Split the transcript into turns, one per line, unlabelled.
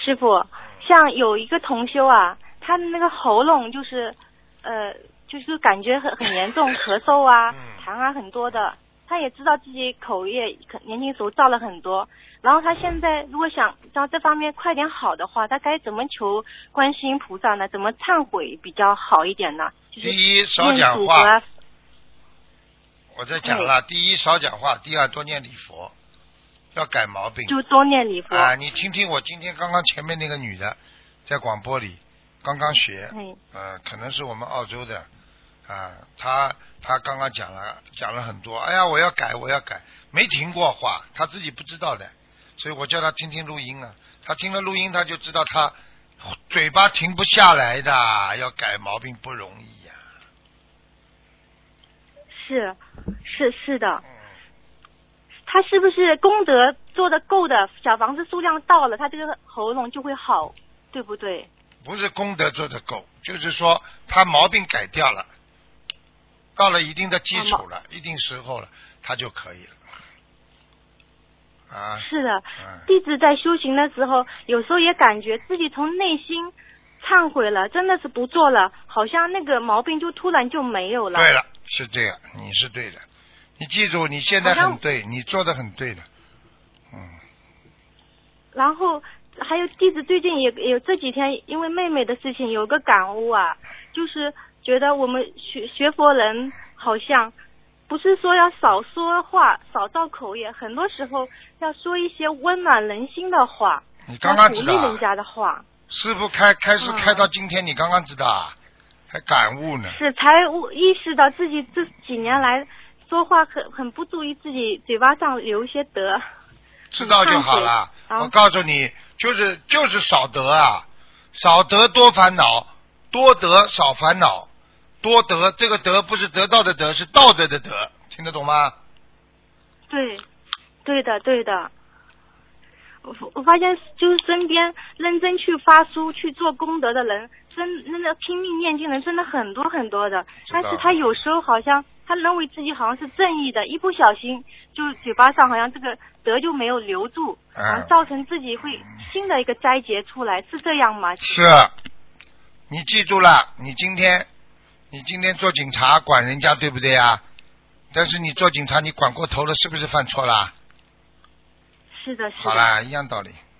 师傅，像有一个同修啊，他的那个喉咙就是感觉很严重，咳嗽啊、痰啊很多的。他也知道自己口业年轻时候造了很多，然后他现在如果想让这方面快点好的话，他该怎么求观世音菩萨呢？怎么忏悔比较好一点呢？就是
第一，少讲话。我在讲了，第一少讲话，第二多念礼佛，要改毛病。
就多念礼佛。
啊，你听听我今天刚刚前面那个女的，在广播里刚刚学，可能是我们澳洲的，啊，她刚刚讲了很多，哎呀，我要改，没停过话，她自己不知道的，所以我叫她听听录音啊，她听了录音，她就知道她嘴巴停不下来的，要改毛病不容易呀。
是的。他是不是功德做的够的，小房子数量到了，他这个喉咙就会好，对不对？
不是功德做的够，就是说他毛病改掉了，到了一定的基础了，一定时候了，他就可以了。啊，
是的，弟子在修行的时候，有时候也感觉自己从内心忏悔了，真的是不做了，好像那个毛病就突然就没有了。
对了，是这样，你是对的，你记住，你现在很对，你做的很对的，
然后还有弟子最近也有这几天因为妹妹的事情有个感悟啊，就是觉得我们学佛人好像不是说要少说话少造口业，很多时候要说一些温暖人心的话，
你刚刚知道
鼓励人家的话。
师父开始开到今天，你刚刚知道啊，还感悟呢。
是才意识到自己这几年来说话很不注意自己嘴巴上留一些德。
知道就好了。我告诉你，就是少得啊，少得多烦恼，多得少烦恼，多得这个德不是得到的德，是道德的德，听得懂吗？
对的。我发现就是身边认真去发书去做功德的人，真的拼命念经人真的很多很多的，但是他有时候好像他认为自己好像是正义的，一不小心就嘴巴上好像这个德就没有留住，然后造成自己会新的一个灾劫出来，是这样吗？
是，你记住了，你今天做警察管人家对不对啊？但是你做警察你管过头了，是不是犯错了？
是的。
好啦，一样道理。